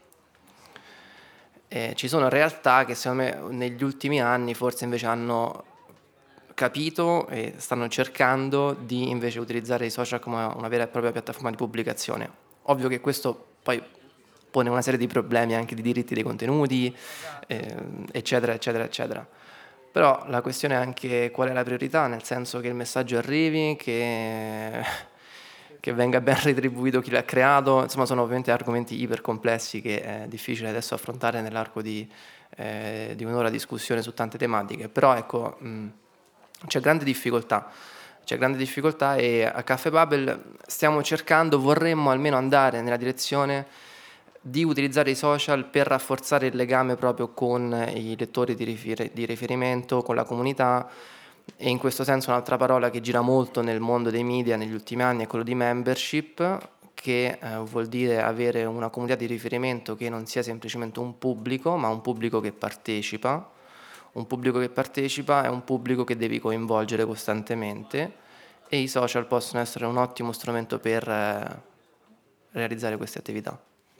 E ci sono realtà che secondo me negli ultimi anni forse invece hanno capito e stanno cercando di invece utilizzare i social come una vera e propria piattaforma di pubblicazione. Ovvio che questo poi pone una serie di problemi anche di diritti dei contenuti, eh, eccetera, eccetera, eccetera. Però la questione è anche qual è la priorità, nel senso che il messaggio arrivi, che, che venga ben retribuito chi l'ha creato, insomma sono ovviamente argomenti ipercomplessi che è difficile adesso affrontare nell'arco di, eh, di un'ora di discussione su tante tematiche, però ecco... Mh, C'è grande difficoltà, c'è grande difficoltà e a Caffè Babel stiamo cercando, vorremmo almeno andare nella direzione di utilizzare i social per rafforzare il legame proprio con i lettori di, rifer- di riferimento, con la comunità, e in questo senso un'altra parola che gira molto nel mondo dei media negli ultimi anni è quello di membership, che eh, vuol dire avere una comunità di riferimento che non sia semplicemente un pubblico, ma un pubblico che partecipa. Un pubblico che partecipa è un pubblico che devi coinvolgere costantemente e i social possono essere un ottimo strumento per eh, realizzare queste attività.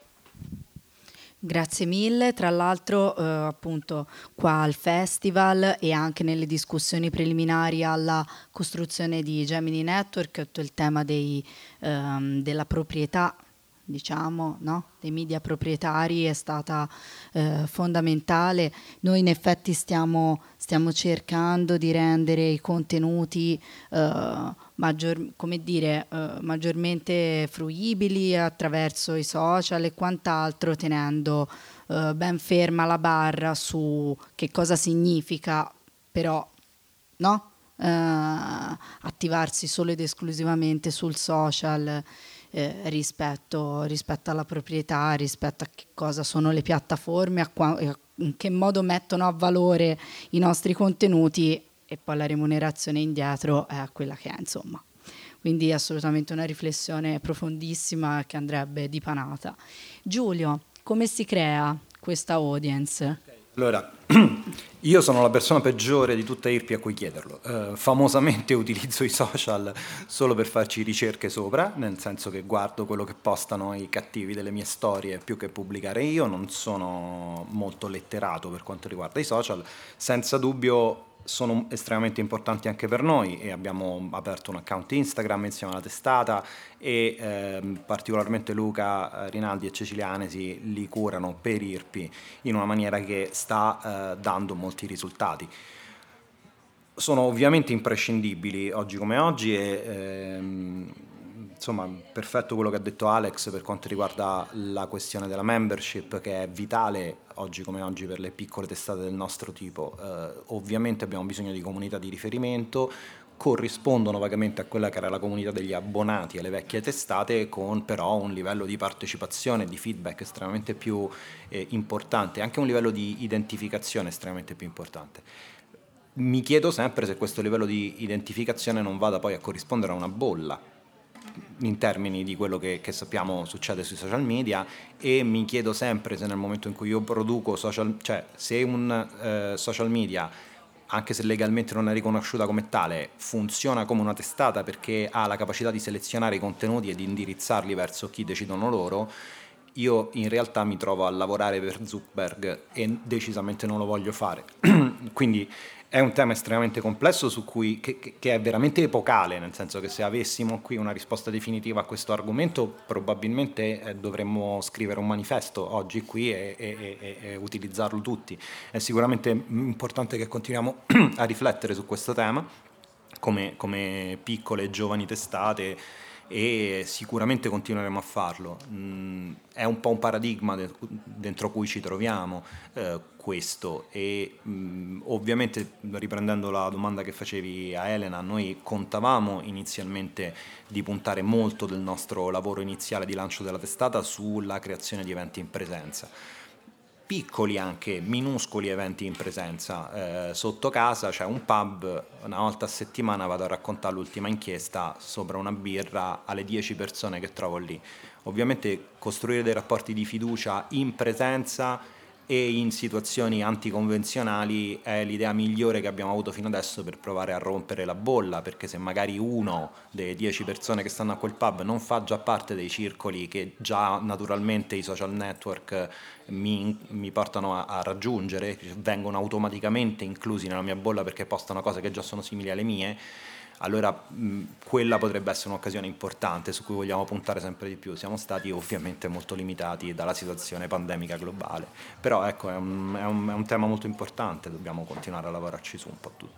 Grazie mille, tra l'altro eh, appunto qua al festival e anche nelle discussioni preliminari alla costruzione di Gemini Network, tutto il tema dei, ehm, della proprietà, diciamo, no? dei media proprietari è stata eh, fondamentale. Noi in effetti stiamo, stiamo cercando di rendere i contenuti eh, maggior, come dire, eh, maggiormente fruibili attraverso i social e quant'altro, tenendo eh, ben ferma la barra su che cosa significa però, no? Eh, attivarsi solo ed esclusivamente sul social eh, rispetto, rispetto alla proprietà, rispetto a che cosa sono le piattaforme, a qua, in che modo mettono a valore i nostri contenuti, e poi la remunerazione indietro è quella che è, insomma. Quindi assolutamente una riflessione profondissima che andrebbe dipanata. Giulio, come si crea questa audience? Allora, io sono la persona peggiore di tutta I R P I a cui chiederlo. Uh, famosamente utilizzo i social solo per farci ricerche sopra, nel senso che guardo quello che postano i cattivi delle mie storie più che pubblicare io. Non sono molto letterato per quanto riguarda i social. Senza dubbio sono estremamente importanti anche per noi e abbiamo aperto un account Instagram insieme alla testata e ehm, particolarmente Luca Rinaldi e Cecilianesi li curano per I R P I in una maniera che sta eh, dando molti risultati. Sono ovviamente imprescindibili oggi come oggi e ehm, insomma perfetto quello che ha detto Alex per quanto riguarda la questione della membership, che è vitale oggi come oggi per le piccole testate del nostro tipo. Eh, ovviamente abbiamo bisogno di comunità di riferimento, corrispondono vagamente a quella che era la comunità degli abbonati alle vecchie testate, con però un livello di partecipazione e di feedback estremamente più eh, importante, anche un livello di identificazione estremamente più importante. Mi chiedo sempre se questo livello di identificazione non vada poi a corrispondere a una bolla in termini di quello che, che sappiamo succede sui social media, e mi chiedo sempre se nel momento in cui io produco social, cioè se un eh, social media, anche se legalmente non è riconosciuta come tale, funziona come una testata perché ha la capacità di selezionare i contenuti e di indirizzarli verso chi decidono loro, io in realtà mi trovo a lavorare per Zuckerberg e decisamente non lo voglio fare. Quindi è un tema estremamente complesso su cui, che, che è veramente epocale, nel senso che se avessimo qui una risposta definitiva a questo argomento probabilmente eh, dovremmo scrivere un manifesto oggi qui e, e, e, e utilizzarlo tutti. È sicuramente importante che continuiamo a riflettere su questo tema come, come piccole e giovani testate, e sicuramente continueremo a farlo. Mm, è un po' un paradigma de- dentro cui ci troviamo eh, questo e mh, ovviamente, riprendendo la domanda che facevi a Elena, noi contavamo inizialmente di puntare molto del nostro lavoro iniziale di lancio della testata sulla creazione di eventi in presenza, piccoli anche, minuscoli eventi in presenza. Eh, sotto casa c'è un pub, una volta a settimana vado a raccontare l'ultima inchiesta sopra una birra alle dieci persone che trovo lì. Ovviamente costruire dei rapporti di fiducia in presenza e in situazioni anticonvenzionali è l'idea migliore che abbiamo avuto fino adesso per provare a rompere la bolla, perché se magari uno delle dieci persone che stanno a quel pub non fa già parte dei circoli che già naturalmente i social network mi, mi portano a, a raggiungere, vengono automaticamente inclusi nella mia bolla perché postano cose che già sono simili alle mie, allora mh, quella potrebbe essere un'occasione importante su cui vogliamo puntare sempre di più. Siamo stati ovviamente molto limitati dalla situazione pandemica globale, però ecco è un, è un, è un tema molto importante, dobbiamo continuare a lavorarci su un po' tutti.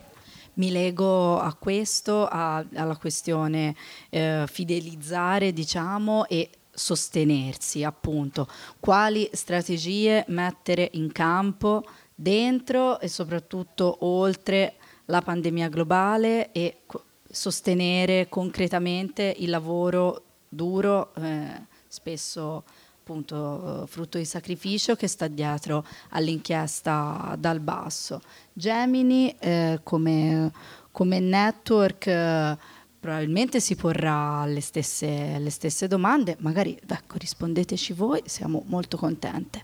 Mi lego a questo, a, alla questione eh, fidelizzare, diciamo, e sostenersi, appunto. Quali strategie mettere in campo dentro e soprattutto oltre la pandemia globale e co- sostenere concretamente il lavoro duro, eh, spesso appunto frutto di sacrificio, che sta dietro all'inchiesta dal basso. Gemini eh, come, come network eh, probabilmente si porrà le stesse, le stesse domande, magari ecco, rispondeteci voi, siamo molto contente.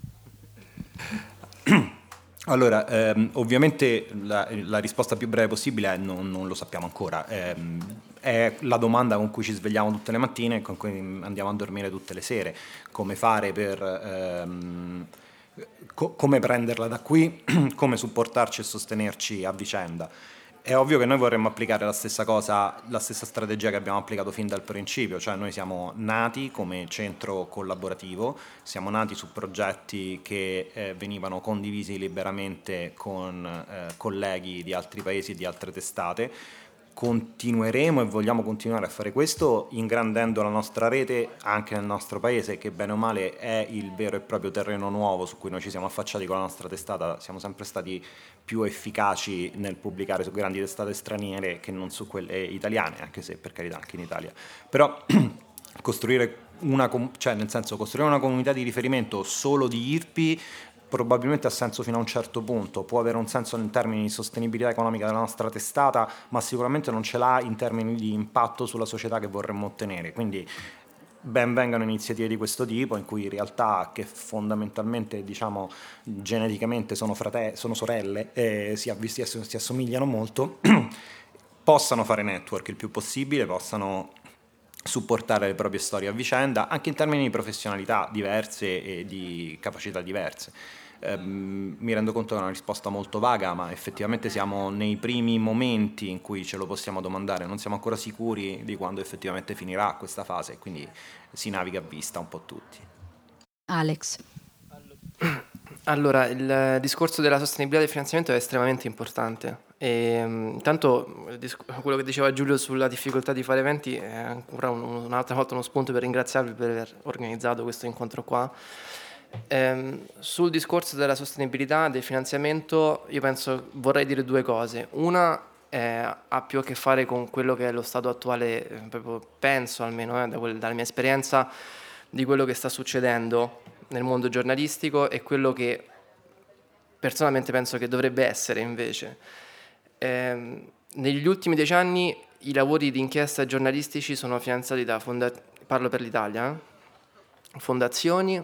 Allora, ehm, ovviamente la, la risposta più breve possibile è non, non lo sappiamo ancora. Ehm, è la domanda con cui ci svegliamo tutte le mattine e con cui andiamo a dormire tutte le sere. Come fare per... Ehm, co- come prenderla da qui, come supportarci e sostenerci a vicenda. È ovvio che noi vorremmo applicare la stessa cosa, la stessa strategia che abbiamo applicato fin dal principio, cioè noi siamo nati come centro collaborativo, siamo nati su progetti che eh, venivano condivisi liberamente con eh, colleghi di altri paesi e di altre testate. Continueremo e vogliamo continuare a fare questo ingrandendo la nostra rete anche nel nostro paese, che bene o male è il vero e proprio terreno nuovo su cui noi ci siamo affacciati con la nostra testata. Siamo sempre stati più efficaci nel pubblicare su grandi testate straniere che non su quelle italiane, anche se per carità anche in Italia. Però costruire una, cioè nel senso costruire una comunità di riferimento solo di I R P I probabilmente ha senso fino a un certo punto, può avere un senso in termini di sostenibilità economica della nostra testata, ma sicuramente non ce l'ha in termini di impatto sulla società che vorremmo ottenere. Quindi ben vengano iniziative di questo tipo, in cui realtà che fondamentalmente, diciamo, geneticamente sono, frate- sono sorelle e si, avvisti- si assomigliano molto, possano fare network il più possibile, possano supportare le proprie storie a vicenda, anche in termini di professionalità diverse e di capacità diverse. ehm, mi rendo conto che è una risposta molto vaga, ma effettivamente siamo nei primi momenti in cui ce lo possiamo domandare, non siamo ancora sicuri di quando effettivamente finirà questa fase, quindi si naviga a vista un po' tutti. Alex. Allora, il discorso della sostenibilità del finanziamento è estremamente importante. E, intanto quello che diceva Giulio sulla difficoltà di fare eventi è ancora un, un'altra volta uno spunto per ringraziarvi per aver organizzato questo incontro qua. Ehm, sul discorso della sostenibilità del finanziamento io penso, vorrei dire due cose. Una eh, ha più a che fare con quello che è lo stato attuale, eh, proprio penso almeno eh, da quel, dalla mia esperienza, di quello che sta succedendo nel mondo giornalistico e quello che personalmente penso che dovrebbe essere invece. Eh, negli ultimi dieci anni i lavori di inchiesta giornalistici sono finanziati da fonda- parlo per l'Italia, eh, fondazioni,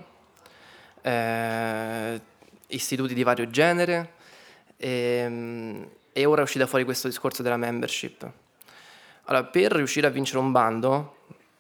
eh, istituti di vario genere e, e ora è uscita fuori questo discorso della membership. Allora, per riuscire a vincere un bando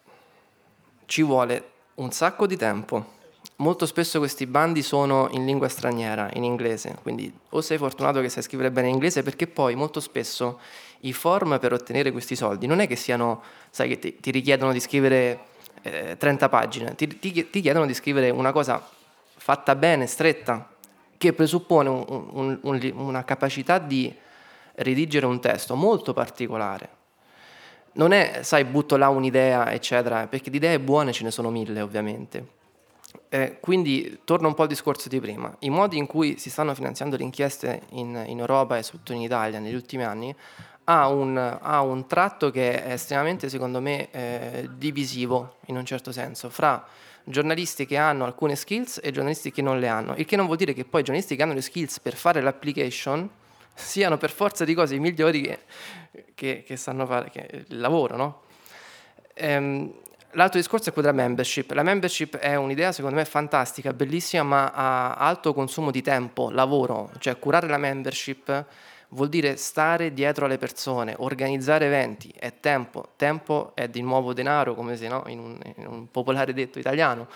ci vuole un sacco di tempo. Molto spesso questi bandi sono in lingua straniera, in inglese, quindi o sei fortunato che sai scrivere bene in inglese, perché poi molto spesso i form per ottenere questi soldi non è che siano, sai, che ti, ti richiedono di scrivere eh, trenta pagine, ti, ti, ti chiedono di scrivere una cosa fatta bene, stretta, che presuppone un, un, un, una capacità di redigere un testo molto particolare. Non è, sai, butto là un'idea, eccetera, perché di idee buone ce ne sono mille, ovviamente. Eh, quindi torno un po' al discorso di prima. I modi in cui si stanno finanziando le inchieste in, in Europa e soprattutto in Italia negli ultimi anni ha un, ha un tratto che è estremamente, secondo me, eh, divisivo, in un certo senso, fra giornalisti che hanno alcune skills e giornalisti che non le hanno. Il che non vuol dire che poi i giornalisti che hanno le skills per fare l'application siano per forza di cose i migliori che, che, che sanno fare che, il lavoro, no? Ehm, L'altro discorso è quello della membership. La membership è un'idea secondo me fantastica, bellissima, ma ha alto consumo di tempo, lavoro. Cioè curare la membership vuol dire stare dietro alle persone, organizzare eventi, è tempo. Tempo è di nuovo denaro, come se no, in un, in un popolare detto italiano.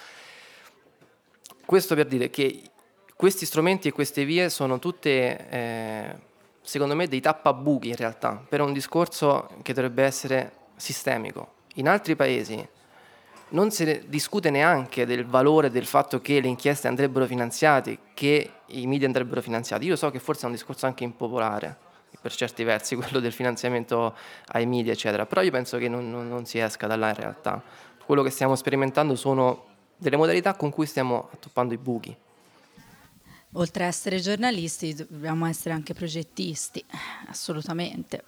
Questo per dire che questi strumenti e queste vie sono tutte, eh, secondo me, dei tappabuchi in realtà, per un discorso che dovrebbe essere sistemico. In altri paesi non si discute neanche del valore del fatto che le inchieste andrebbero finanziate, che i media andrebbero finanziati. Io so che forse è un discorso anche impopolare, per certi versi, quello del finanziamento ai media, eccetera, però io penso che non, non, non si esca da là in realtà. Quello che stiamo sperimentando sono delle modalità con cui stiamo attoppando i buchi. Oltre a essere giornalisti, dobbiamo essere anche progettisti, assolutamente.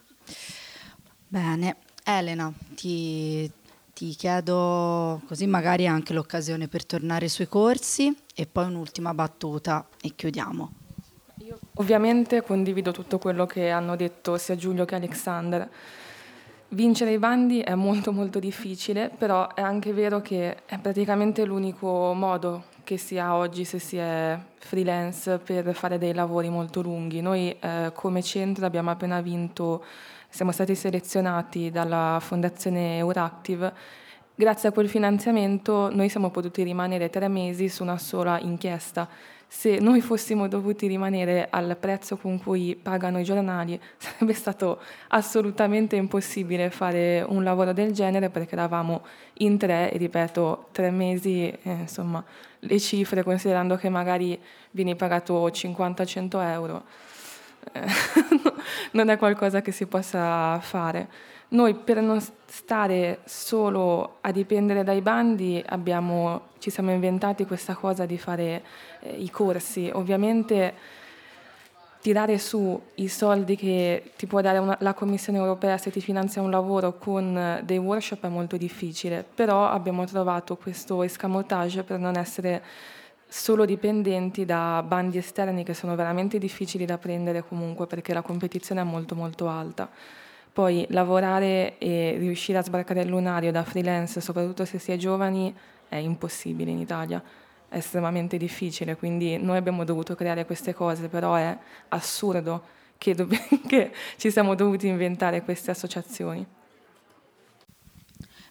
Bene, Elena, ti... Ti chiedo così magari anche l'occasione per tornare sui corsi e poi un'ultima battuta e chiudiamo. Io ovviamente condivido tutto quello che hanno detto sia Giulio che Alexander. Vincere i bandi è molto molto difficile, però è anche vero che è praticamente l'unico modo che si ha oggi se si è freelance per fare dei lavori molto lunghi. Noi eh, come centro abbiamo appena vinto, siamo stati selezionati dalla Fondazione Euractiv. Grazie a quel finanziamento noi siamo potuti rimanere tre mesi su una sola inchiesta. Se noi fossimo dovuti rimanere al prezzo con cui pagano i giornali, sarebbe stato assolutamente impossibile fare un lavoro del genere, perché eravamo in tre e, ripeto, tre mesi, eh, insomma, le cifre, considerando che magari vieni pagato cinquanta cento euro, eh, non è qualcosa che si possa fare. Noi, per non stare solo a dipendere dai bandi, abbiamo, ci siamo inventati questa cosa di fare eh, i corsi. Ovviamente tirare su i soldi che ti può dare una, la Commissione europea se ti finanzia un lavoro con dei workshop è molto difficile, però abbiamo trovato questo escamotage per non essere solo dipendenti da bandi esterni che sono veramente difficili da prendere comunque, perché la competizione è molto molto alta. Poi lavorare e riuscire a sbarcare il lunario da freelance, soprattutto se si è giovani, è impossibile in Italia, è estremamente difficile, quindi noi abbiamo dovuto creare queste cose, però è assurdo che, dobb- che ci siamo dovuti inventare queste associazioni.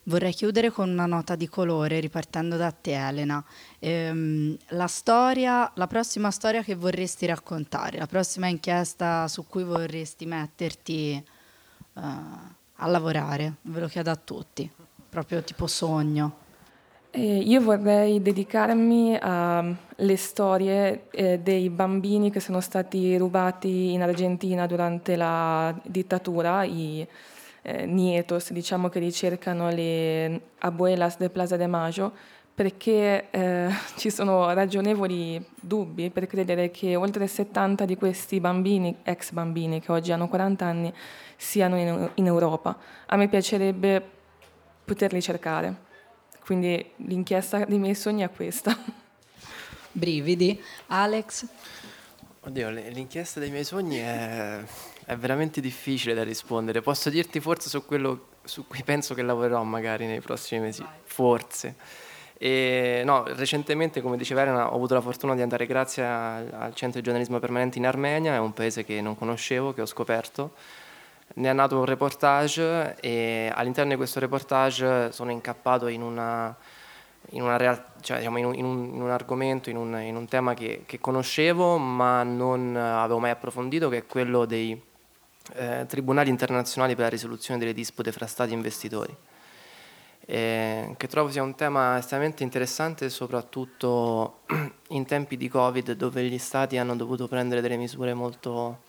vorrei chiudere con una nota di colore, ripartendo da te, Elena. Ehm, la storia, la prossima storia che vorresti raccontare, la prossima inchiesta su cui vorresti metterti uh, a lavorare, ve lo chiedo a tutti, proprio tipo sogno. Eh, io vorrei dedicarmi alle storie eh, dei bambini che sono stati rubati in Argentina durante la dittatura, i eh, nietos, diciamo, che ricercano le abuelas de Plaza de Mayo, perché eh, ci sono ragionevoli dubbi per credere che oltre settanta di questi bambini, ex bambini, che oggi hanno quaranta anni, siano in, in Europa. A me piacerebbe poterli cercare. Quindi l'inchiesta dei miei sogni è questa. Brividi. Alex? Oddio, l'inchiesta dei miei sogni è, è veramente difficile da rispondere. Posso dirti forse su quello su cui penso che lavorerò magari nei prossimi mesi, forse. E, no, recentemente, come diceva Elena, ho avuto la fortuna di andare grazie al, al Centro di Giornalismo Permanente in Armenia, è un paese che non conoscevo, che ho scoperto. Ne è nato un reportage e all'interno di questo reportage sono incappato in una, in una real, cioè, diciamo, in un, in un, in un argomento, in un, in un tema che, che conoscevo ma non avevo mai approfondito, che è quello dei eh, tribunali internazionali per la risoluzione delle dispute fra stati e investitori, eh, che trovo sia un tema estremamente interessante, soprattutto in tempi di Covid, dove gli stati hanno dovuto prendere delle misure molto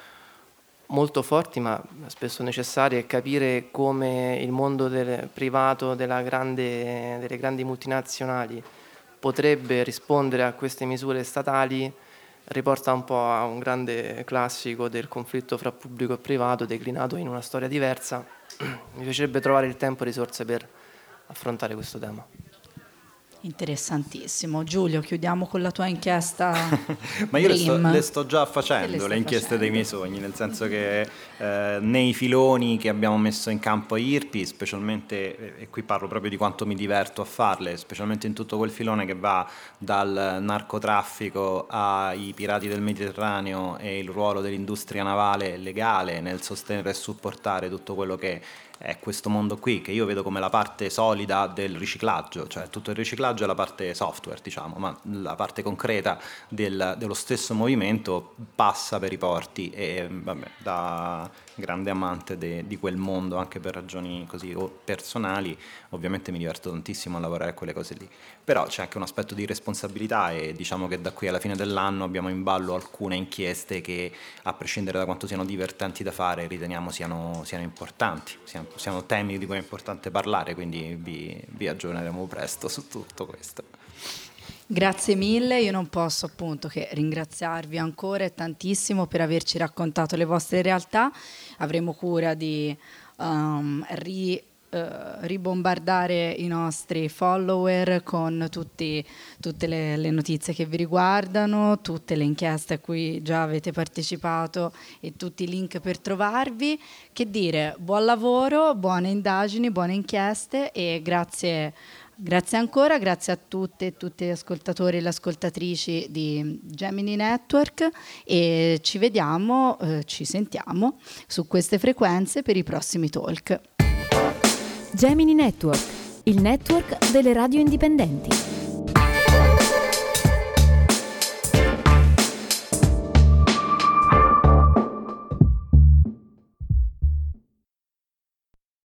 molto forti ma spesso necessarie, e capire come il mondo del privato della grande, delle grandi multinazionali potrebbe rispondere a queste misure statali riporta un po' a un grande classico del conflitto fra pubblico e privato declinato in una storia diversa. Mi piacerebbe trovare il tempo e risorse per affrontare questo tema. Interessantissimo. Giulio, chiudiamo con la tua inchiesta. Ma io le sto, le sto già facendo, le, le inchieste facendo? dei miei sogni, nel senso che eh, nei filoni che abbiamo messo in campo a I R P I, specialmente, e qui parlo proprio di quanto mi diverto a farle, specialmente in tutto quel filone che va dal narcotraffico ai pirati del Mediterraneo e il ruolo dell'industria navale legale nel sostenere e supportare tutto quello che è questo mondo qui, che io vedo come la parte solida del riciclaggio, cioè tutto il riciclaggio è la parte software, diciamo, ma la parte concreta del, dello stesso movimento passa per i porti e vabbè, da grande amante de, di quel mondo, anche per ragioni così personali, ovviamente mi diverto tantissimo a lavorare a quelle cose lì, però c'è anche un aspetto di responsabilità e diciamo che da qui alla fine dell'anno abbiamo in ballo alcune inchieste che, a prescindere da quanto siano divertenti da fare, riteniamo siano, siano importanti, siano, siano temi di cui è importante parlare, quindi vi, vi aggiorneremo presto su tutto questo. Grazie mille, io non posso appunto che ringraziarvi ancora e tantissimo per averci raccontato le vostre realtà. Avremo cura di um, ri, uh, ribombardare i nostri follower con tutti, tutte le, le notizie che vi riguardano, tutte le inchieste a cui già avete partecipato e tutti i link per trovarvi. Che dire, buon lavoro, buone indagini, buone inchieste e grazie. Grazie ancora, grazie a tutte e tutti gli ascoltatori e le ascoltatrici di Gemini Network e ci vediamo, eh, ci sentiamo su queste frequenze per i prossimi talk. Gemini Network, il network delle radio indipendenti.